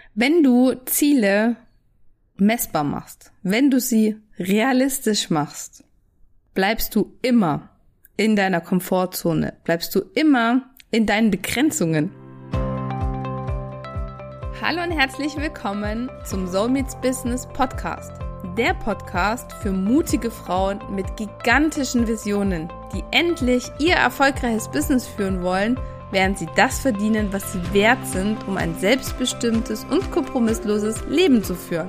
Wenn du Ziele messbar machst, wenn du sie realistisch machst, bleibst du immer in deiner Komfortzone, bleibst du immer in deinen Begrenzungen. Hallo und herzlich willkommen zum Soulmates Business Podcast. Der Podcast für mutige Frauen mit gigantischen Visionen, die endlich ihr erfolgreiches Business führen wollen, während sie das verdienen, was sie wert sind, um ein selbstbestimmtes und kompromissloses Leben zu führen.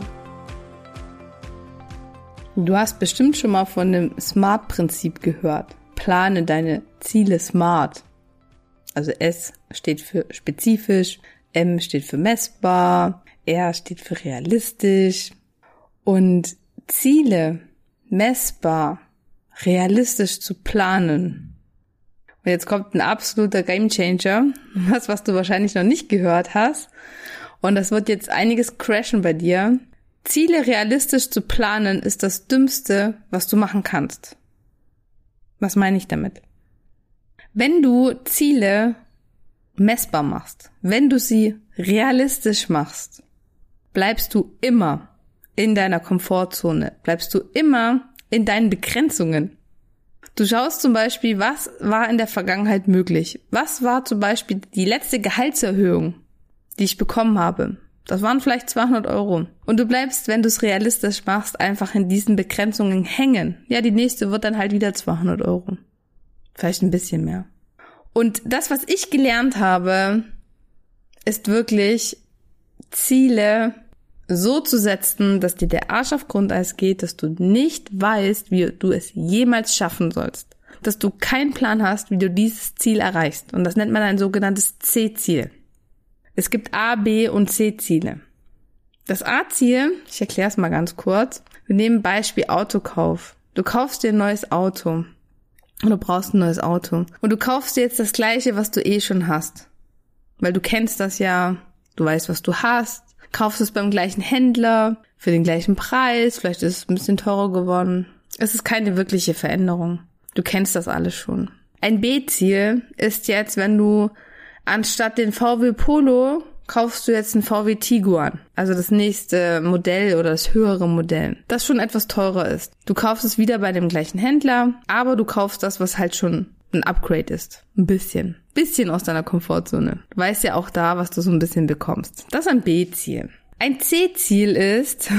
Du hast bestimmt schon mal von dem SMART-Prinzip gehört. Plane deine Ziele smart. Also S steht für spezifisch, M steht für messbar, R steht für realistisch. Und Ziele messbar, realistisch zu planen. Und jetzt kommt ein absoluter Gamechanger, was du wahrscheinlich noch nicht gehört hast. Und das wird jetzt einiges crashen bei dir. Ziele realistisch zu planen ist das Dümmste, was du machen kannst. Was meine ich damit? Wenn du Ziele messbar machst, wenn du sie realistisch machst, bleibst du immer in deiner Komfortzone, bleibst du immer in deinen Begrenzungen. Du schaust zum Beispiel, was war in der Vergangenheit möglich? Was war zum Beispiel die letzte Gehaltserhöhung, die ich bekommen habe? Das waren vielleicht 200 €. Und du bleibst, wenn du es realistisch machst, einfach in diesen Begrenzungen hängen. Ja, die nächste wird dann halt wieder 200 €. Vielleicht ein bisschen mehr. Und das, was ich gelernt habe, ist wirklich Ziele so zu setzen, dass dir der Arsch auf Grundeis geht, dass du nicht weißt, wie du es jemals schaffen sollst. Dass du keinen Plan hast, wie du dieses Ziel erreichst. Und das nennt man ein sogenanntes C-Ziel. Es gibt A-, B- und C-Ziele. Das A-Ziel, ich erkläre es mal ganz kurz. Wir nehmen Beispiel Autokauf. Du kaufst dir ein neues Auto. Und du brauchst ein neues Auto. Und du kaufst dir jetzt das Gleiche, was du eh schon hast. Weil du kennst das ja, du weißt, was du hast. Kaufst es beim gleichen Händler, für den gleichen Preis, vielleicht ist es ein bisschen teurer geworden. Es ist keine wirkliche Veränderung. Du kennst das alles schon. Ein B-Ziel ist jetzt, wenn du anstatt den VW Polo kaufst du jetzt einen VW Tiguan. Also das nächste Modell oder das höhere Modell, das schon etwas teurer ist. Du kaufst es wieder bei dem gleichen Händler, aber du kaufst das, was halt schon ein Upgrade ist. Ein bisschen aus deiner Komfortzone. Du weißt ja auch da, was du so ein bisschen bekommst. Das ist ein B-Ziel. Ein C-Ziel ist,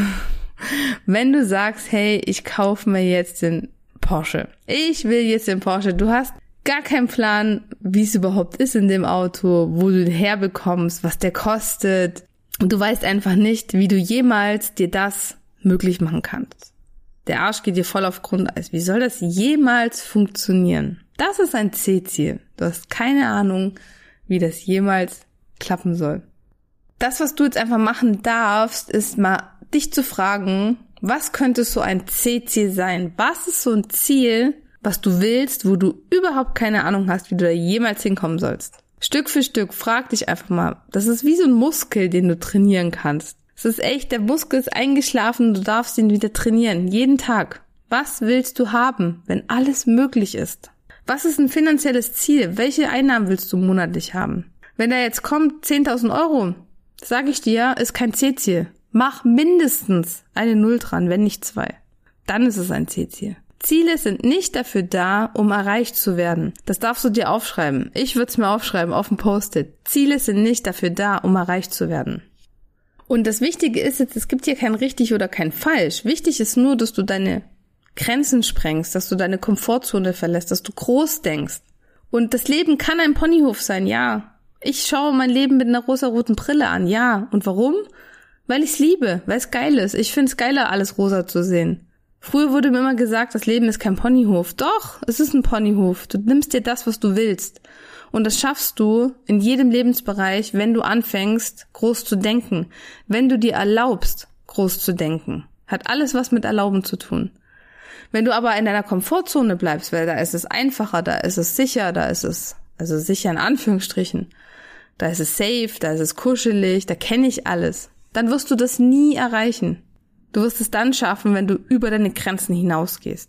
wenn du sagst, hey, ich kaufe mir jetzt den Porsche. Ich will jetzt den Porsche. Du hast gar keinen Plan, wie es überhaupt ist in dem Auto, wo du den herbekommst, was der kostet. Und du weißt einfach nicht, wie du jemals dir das möglich machen kannst. Der Arsch geht dir voll auf Grundeis. Wie soll das jemals funktionieren? Das ist ein C-Ziel. Du hast keine Ahnung, wie das jemals klappen soll. Das, was du jetzt einfach machen darfst, ist mal dich zu fragen, was könnte so ein C-Ziel sein? Was ist so ein Ziel, was du willst, wo du überhaupt keine Ahnung hast, wie du da jemals hinkommen sollst? Stück für Stück frag dich einfach mal. Das ist wie so ein Muskel, den du trainieren kannst. Es ist echt, der Muskel ist eingeschlafen, du darfst ihn wieder trainieren, jeden Tag. Was willst du haben, wenn alles möglich ist? Was ist ein finanzielles Ziel? Welche Einnahmen willst du monatlich haben? Wenn da jetzt kommt 10.000 €, sage ich dir, ist kein C-Ziel. Mach mindestens eine 0 dran, wenn nicht 2. Dann ist es ein C-Ziel. Ziele sind nicht dafür da, um erreicht zu werden. Das darfst du dir aufschreiben. Ich würde es mir aufschreiben auf dem Post-it. Ziele sind nicht dafür da, um erreicht zu werden. Und das Wichtige ist jetzt, es gibt hier kein richtig oder kein falsch. Wichtig ist nur, dass du deine Grenzen sprengst, dass du deine Komfortzone verlässt, dass du groß denkst. Und das Leben kann ein Ponyhof sein, ja. Ich schaue mein Leben mit einer rosaroten Brille an, ja. Und warum? Weil ich es liebe, weil es geil ist. Ich finde es geiler, alles rosa zu sehen. Früher wurde mir immer gesagt, das Leben ist kein Ponyhof. Doch, es ist ein Ponyhof. Du nimmst dir das, was du willst. Und das schaffst du in jedem Lebensbereich, wenn du anfängst, groß zu denken. Wenn du dir erlaubst, groß zu denken. Hat alles was mit Erlauben zu tun. Wenn du aber in deiner Komfortzone bleibst, weil da ist es einfacher, da ist es sicher, da ist es, also sicher in Anführungsstrichen, da ist es safe, da ist es kuschelig, da kenne ich alles, dann wirst du das nie erreichen. Du wirst es dann schaffen, wenn du über deine Grenzen hinausgehst.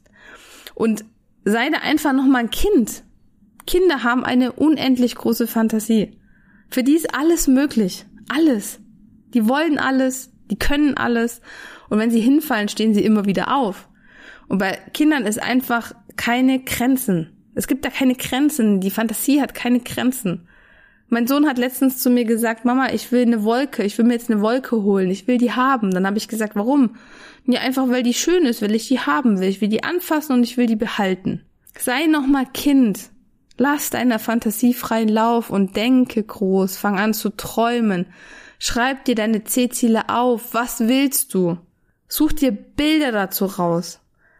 Und sei da einfach nochmal ein Kind. Kinder haben eine unendlich große Fantasie. Für die ist alles möglich. Alles. Die wollen alles, die können alles. Und wenn sie hinfallen, stehen sie immer wieder auf. Und bei Kindern ist einfach keine Grenzen. Es gibt da keine Grenzen. Die Fantasie hat keine Grenzen. Mein Sohn hat letztens zu mir gesagt, Mama, ich will eine Wolke, ich will mir jetzt eine Wolke holen, ich will die haben. Dann habe ich gesagt, warum? Ja, einfach weil die schön ist, weil ich die haben will. Ich will die anfassen und ich will die behalten. Sei nochmal Kind. Lass deiner Fantasie freien Lauf und denke groß. Fang an zu träumen. Schreib dir deine Ziele auf. Was willst du? Such dir Bilder dazu raus.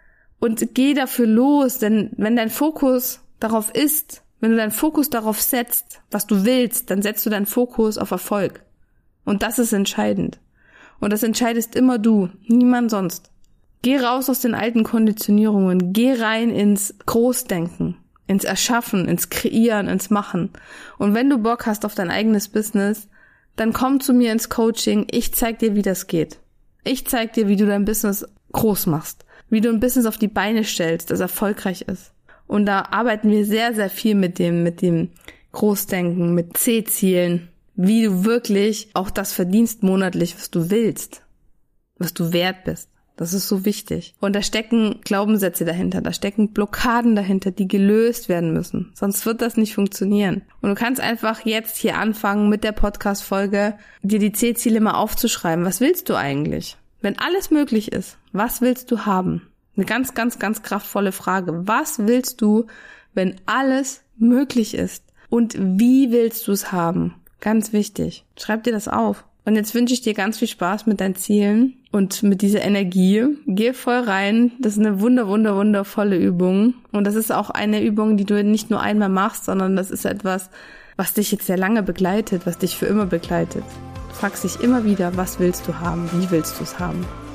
Und geh dafür los, denn wenn dein Fokus darauf ist, wenn du deinen Fokus darauf setzt, was du willst, dann setzt du deinen Fokus auf Erfolg. Und das ist entscheidend. Und das entscheidest immer du, niemand sonst. Geh raus aus den alten Konditionierungen, geh rein ins Großdenken, ins Erschaffen, ins Kreieren, ins Machen. Und wenn du Bock hast auf dein eigenes Business, dann komm zu mir ins Coaching, ich zeig dir, wie das geht. Ich zeig dir, wie du dein Business groß machst, wie du ein Business auf die Beine stellst, das erfolgreich ist. Und da arbeiten wir sehr, sehr viel mit dem Großdenken, mit C-Zielen, wie du wirklich auch das verdienst monatlich, was du willst, was du wert bist. Das ist so wichtig. Und da stecken Glaubenssätze dahinter, da stecken Blockaden dahinter, die gelöst werden müssen. Sonst wird das nicht funktionieren. Und du kannst einfach jetzt hier anfangen mit der Podcast-Folge, dir die C-Ziele mal aufzuschreiben. Was willst du eigentlich? Wenn alles möglich ist, was willst du haben? Eine ganz, ganz, ganz kraftvolle Frage. Was willst du, wenn alles möglich ist? Und wie willst du es haben? Ganz wichtig. Schreib dir das auf. Und jetzt wünsche ich dir ganz viel Spaß mit deinen Zielen und mit dieser Energie. Geh voll rein. Das ist eine wundervolle Übung. Und das ist auch eine Übung, die du nicht nur einmal machst, sondern das ist etwas, was dich jetzt sehr lange begleitet, was dich für immer begleitet. Du fragst dich immer wieder, was willst du haben? Wie willst du es haben?